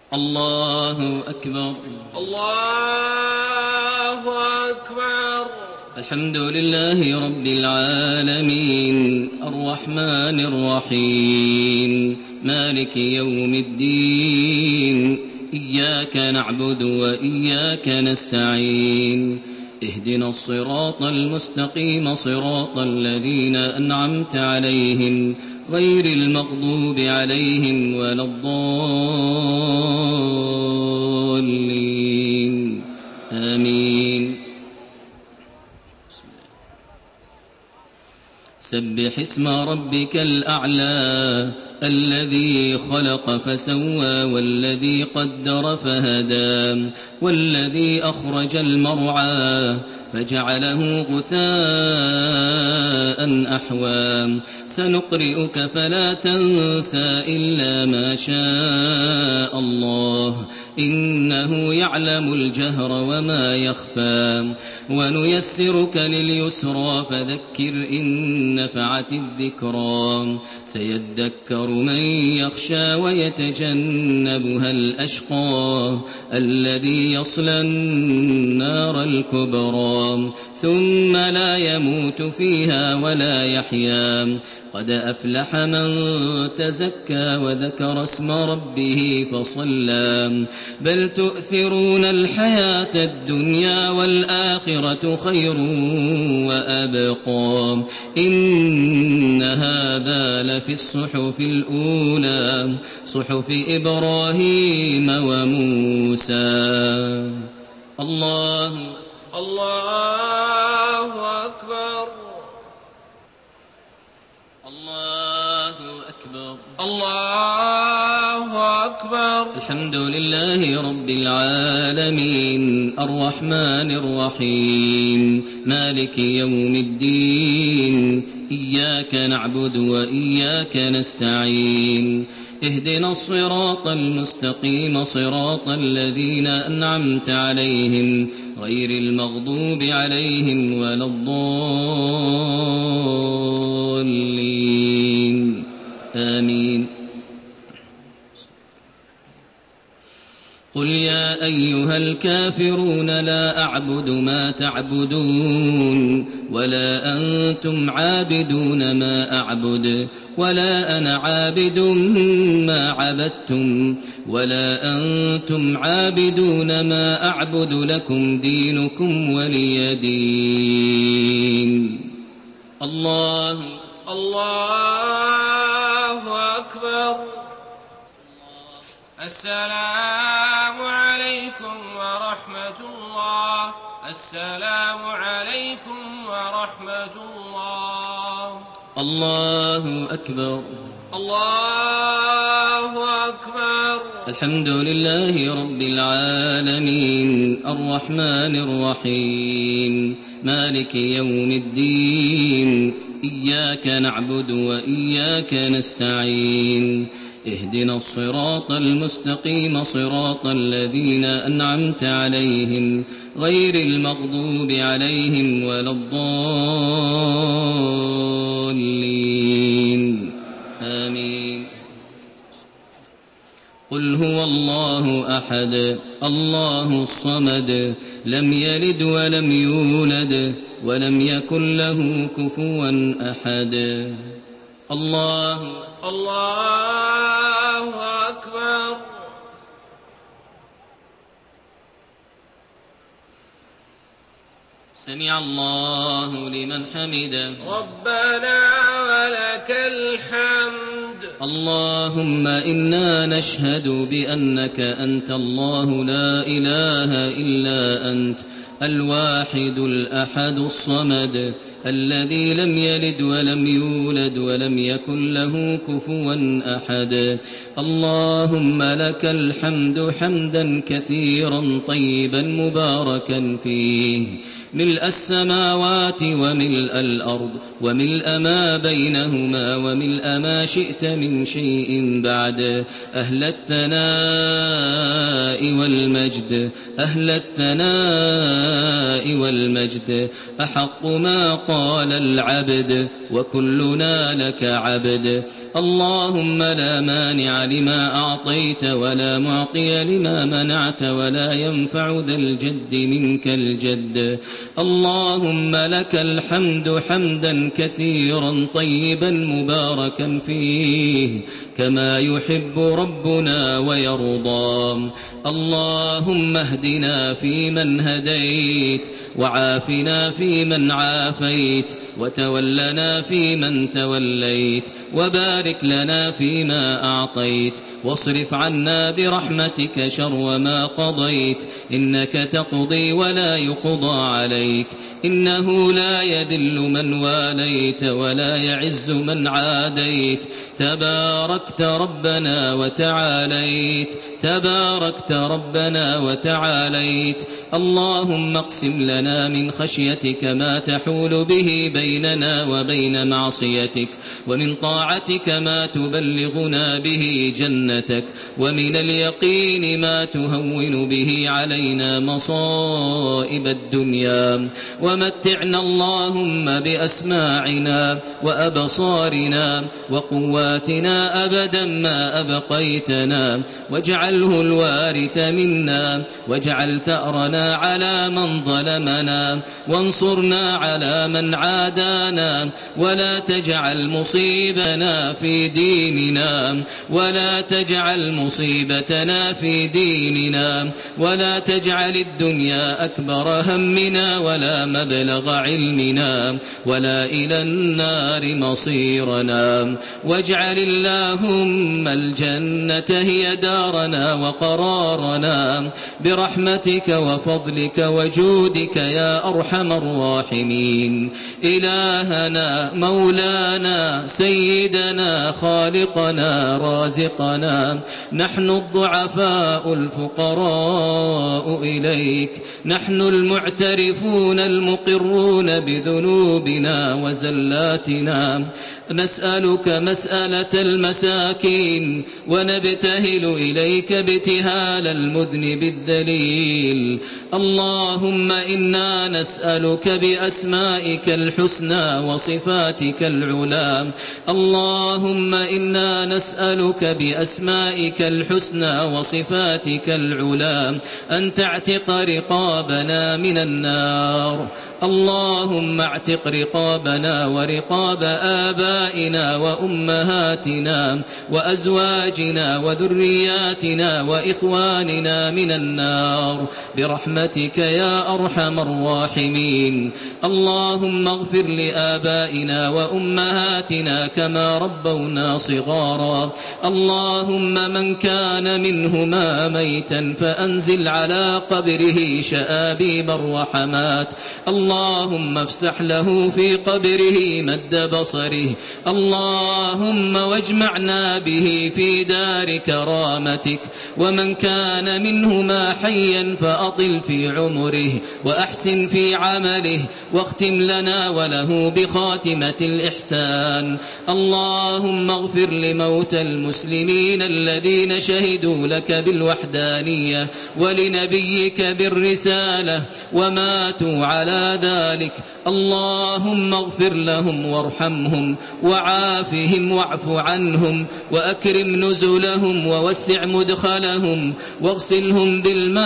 الله أكبر. الله أكبر. الحمد لله رب العالمين الرحمن الرحيم مالك يوم الدين إياك نعبد وإياك نستعين اهدنا الصراط المستقيم صراط الذين أنعمت عليهم غير المغضوب عليهم ولا الضالين آمين. سبح اسم ربك الأعلى الذي خلق فسوى والذي قدر فهدى والذي أخرج المرعى فجعله غثاء أحوى سنقرئك فلا تنسى إلا ما شاء الله إنه يعلم الجهر وما يخفى ونيسرك لليسرى فذكر إن نفعت الذكرى سيذكر من يخشى ويتجنبها الأشقى الذي يصلى النار الكبرى ثم لا يموت فيها ولا يحيا قد أفلح من تزكى وذكر اسم ربه فصلى بل تؤثرون الحياة الدنيا والآخرة خير وأبقى إن هذا لفي الصحف الأولى صحف إبراهيم وموسى. الله أكبر. الله أكبر. الله أكبر. الحمد لله رب العالمين الرحمن الرحيم مالك يوم الدين إياك نعبد وإياك نستعين اهدنا الصراط المستقيم صراط الذين أنعمت عليهم غير المغضوب عليهم ولا الضالين آمين. قل يا أيها الكافرون لا أعبد ما تعبدون ولا أنتم عابدون ما أعبد ولا أنا عابد ما عبدتم ولا أنتم عابدون ما أعبد لكم دينكم ولي دين. الله أكبر. السلام عليكم ورحمة الله. السلام عليكم ورحمة الله. الله أكبر. الله أكبر. الحمد لله رب العالمين الرحمن الرحيم مالك يوم الدين إياك نعبد وإياك نستعين اهدنا الصراط المستقيم صراط الذين أنعمت عليهم غير المغضوب عليهم ولا الضالين آمين. قل هو الله أحد الله الصمد لم يلد ولم يولد ولم يكن له كفوا أحد. الله أكبر. سمع الله لمن حمده ربنا ولك الحمد. اللهم إنا نشهد بأنك أنت الله لا إله إلا أنت الواحد الأحد الصمد الذي لم يلد ولم يولد ولم يكن له كفوا أحد. اللهم لك الحمد حمدا كثيرا طيبا مباركا فيه ملء السماوات وملء الأرض وملء ما بينهما وملء ما شئت من شيء بعد أهل الثناء والمجد أهل الثناء الثناء والمجد أحق ما قال العبد وكلنا لك عبد. اللهم لا مانع لما أعطيت ولا معطي لما منعت ولا ينفع ذا الجد منك الجد. اللهم لك الحمد حمدا كثيرا طيبا مباركا فيه كما يحب ربنا ويرضى. اللهم اهدنا فيمن هديت وعافنا فيمن عافيت وتولنا فيمن توليت وبارك لنا فيما أعطيت واصرف عنا برحمتك شر ما قضيت إنك تقضي ولا يقضى عليك إنه لا يذل من واليت ولا يعز من عاديت تباركت ربنا وتعاليت تباركت ربنا وتعاليت. اللهم اقسم لنا من خشيتك ما تحول به بيننا وبين معصيتك ومن طاعتك ما تبلغنا به جنتك ومن اليقين ما تهون به علينا مصائب الدنيا ومتعنا اللهم بأسماعنا وأبصارنا وقواتنا أبدا ما أبقيتنا واجعله الوارث منا واجعل ثأرنا على من ظلمنا وانصرنا على من عادانا ولا تجعل مصيبتنا في ديننا ولا تجعل مصيبتنا في ديننا ولا تجعل الدنيا أكبر همنا ولا مبلغ علمنا ولا إلى النار مصيرنا واجعل اللهم الجنة هي دارنا وقرارنا برحمتك وفضلك وجودك يا أرحم الراحمين. إلهنا مولانا سيدنا خالقنا رازقنا نحن الضعفاء الفقراء إليك نحن المعترفون المقرون بذنوبنا وزلاتنا نسألك مسألة المساكين ونبتهل إليك ابتهال المذنب الذليل. اللهم إنا نسألك بأسمائك الحسنى وصفاتك العلى اللهم إنا نسألك بأسمائك الحسنى وصفاتك العلى أن تعتق رقابنا من النار. اللهم اعتق رقابنا ورقاب آبائنا وأمهاتنا وأزواجنا وذرياتنا وإخواننا من النار برحمتك يا أرحم الراحمين. اللهم اغفر لآبائنا وأمهاتنا كما ربونا صغارا. اللهم من كان منهما ميتا فأنزل على قبره شآبيب الرحمات. اللهم افسح له في قبره مد بصره. اللهم واجمعنا به في دار كرامتك. ومن كان منهما حيا فأطل في عمره وأحسن في عمله واختم لنا وله بخاتمة الإحسان. اللهم اغفر لموتى المسلمين الذين شهدوا لك بالوحدانية ولنبيك بالرسالة وماتوا على ذلك. اللهم اغفر لهم وارحمهم وعافهم واعف عنهم وأكرم نزلهم ووسع مدخلهم واغسلهم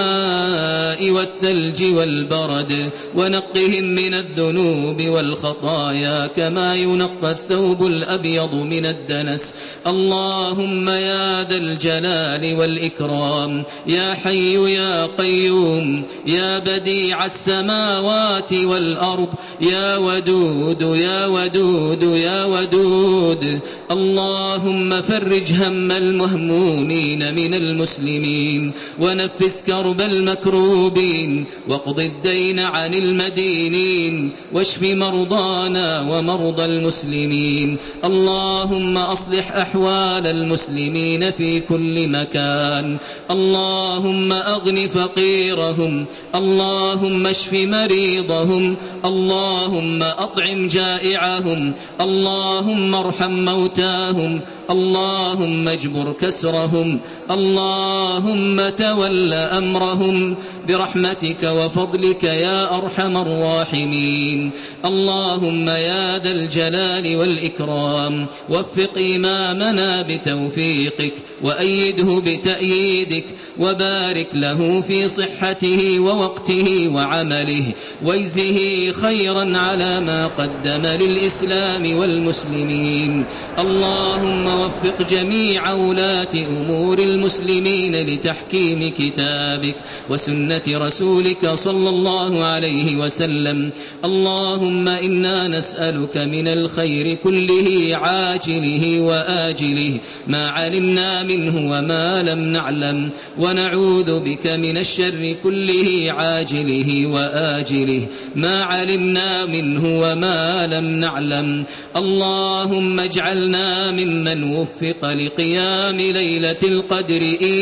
بالماء والثلج والبرد ونقهم من الذنوب والخطايا كما ينقى الثوب الأبيض من الدنس. اللهم يا ذا الجلال والإكرام يا حي يا قيوم يا بديع السماوات والأرض يا ودود يا ودود يا ودود. اللهم فرج هم المهمومين من المسلمين ونفس كرب المكروبين واقض الدين عن المدينين واشف مرضانا ومرضى المسلمين. اللهم أصلح أحوال المسلمين في كل مكان. اللهم أغن فقيرهم. اللهم اشف مريضهم. اللهم أطعم جائعهم. اللهم ارحم موتاهم. اللهم اجبر كسرهم، اللهم تول أمرهم برحمتك وفضلك يا أرحم الراحمين. اللهم يا ذا الجلال والإكرام وفق إمامنا بتوفيقك وأيده بتأييدك، وبارك له في صحته ووقته وعمله، واجزه خيرا على ما قدم للإسلام والمسلمين. اللهم وفق جميع ولاة أمور المسلمين لتحكيم كتابك وسنة رسولك صلى الله عليه وسلم. اللهم إنا نسألك من الخير كله عاجله وآجله ما علمنا منه وما لم نعلم، ونعوذ بك من الشر كله عاجله وآجله ما علمنا منه وما لم نعلم. اللهم اجعلنا ممن وفق لقيام ليلة القدر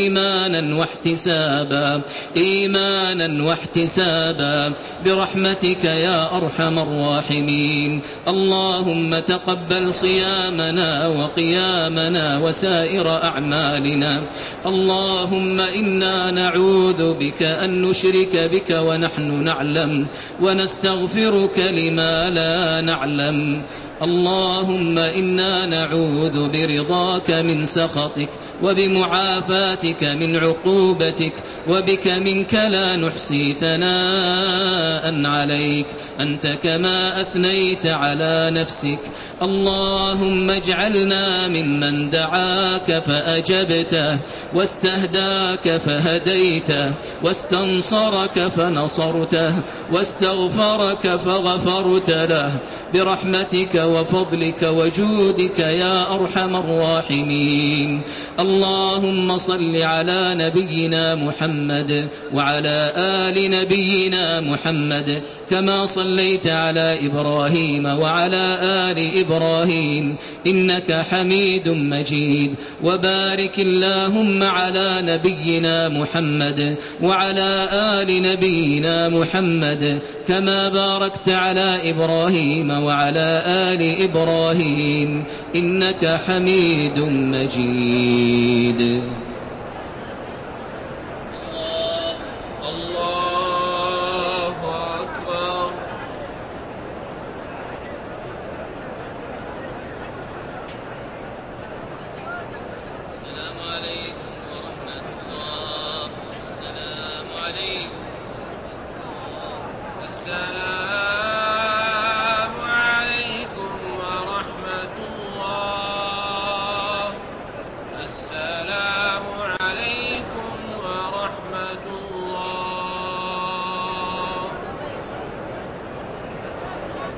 إيمانا واحتسابا برحمتك يا أرحم الراحمين. اللهم تقبل صيامنا وقيامنا وسائر أعمالنا. اللهم إنا نعوذ بك أن نشرك بك ونحن نعلم، ونستغفرك لما لا نعلم. اللهم إنا نعوذ برضاك من سخطك وبمعافاتك من عقوبتك، وبك منك لا نحصي ثناء عليك أنت كما أثنيت على نفسك. اللهم اجعلنا ممن دعاك فأجبته، واستهداك فهديته، واستنصرك فنصرته، واستغفرك فغفرت له برحمتك وفضلك وجودك يا أرحم الراحمين. اللهم صل على نبينا محمد وعلى آل نبينا محمد كما صليت على إبراهيم وعلى آل إبراهيم إنك حميد مجيد. وبارك اللهم على نبينا محمد وعلى آل نبينا محمد كما باركت على إبراهيم وعلى آل إبراهيم إنك حميد مجيد.